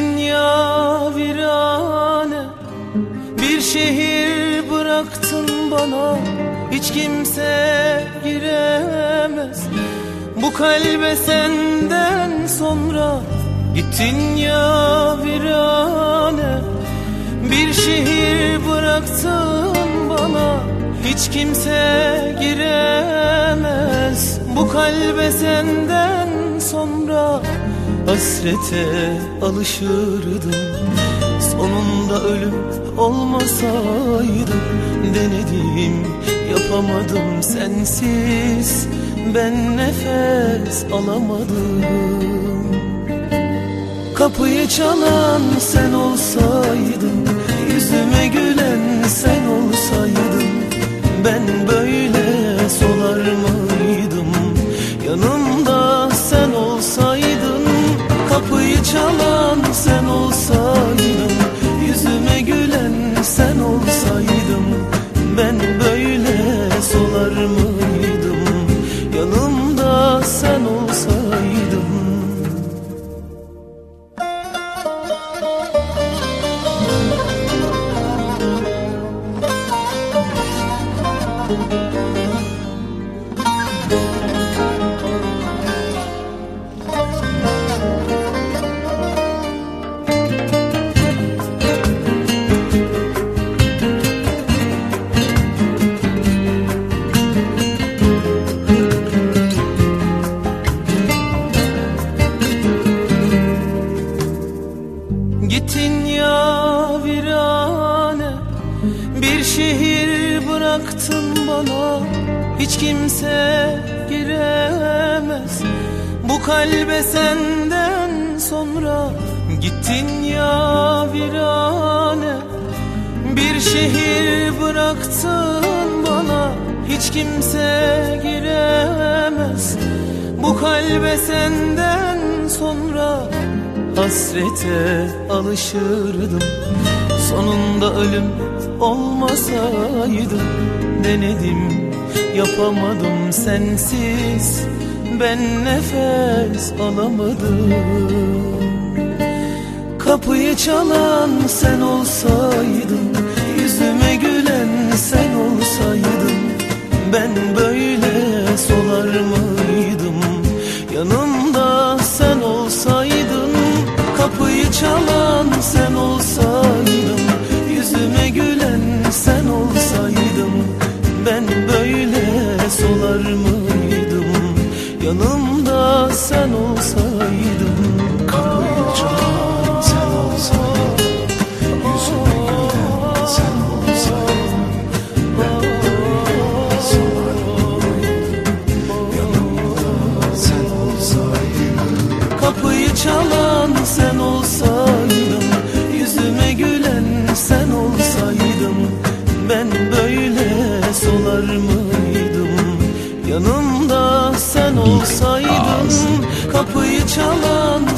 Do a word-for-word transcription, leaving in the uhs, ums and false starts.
Gittin ya virane, bir şehir bıraktın bana. Hiç kimse giremez bu kalbe senden sonra. Gittin ya virane, bir şehir bıraktın bana. Hiç kimse giremez bu kalbe senden sonra. Hasrete alışırdım, sonunda ölüm olmasaydı. Denedim, yapamadım, sensiz ben nefes alamadım. Kapıyı çalan sen olsaydın, yüzüme gülen sen olsaydın, ben böyle solar mıydım? Yanımda sen olsaydın, kapıyı çalan sen olsaydın, yüzüme gülen sen olsaydın, ben böyle solar mıydım? Yanımda sen olsaydın. Gittin ya virane, bir şehir bıraktın bana. Hiç kimse giremez bu kalbe senden sonra. Gittin ya virane, bir şehir bıraktın bana. Hiç kimse giremez bu kalbe senden sonra. Hasrete alışırdım, sonunda ölüm olmasaydı. Denedim, yapamadım, sensiz ben nefes alamadım. Kapıyı çalan sen olsaydın, yüzüme gülen sen olsaydın, ben böyle solar mıydım? Yanımda sen olsaydın, kapıyı çalan sen olsaydın, yüzüme gülen sen olsaydın, ben böyle solar mıydım? Yanımda sen olsaydın. Kapıyı çalan sen olsaydın, yüzüme gülen sen olsaydın, ben böyle solar mıydım? Yanımda sen olsaydın. Kapıyı çalan sen olsaydın, yüzüme gülen sen olsaydın, ben böyle solar mıydım? Yanımda sen olsaydın. Kapıyı çalan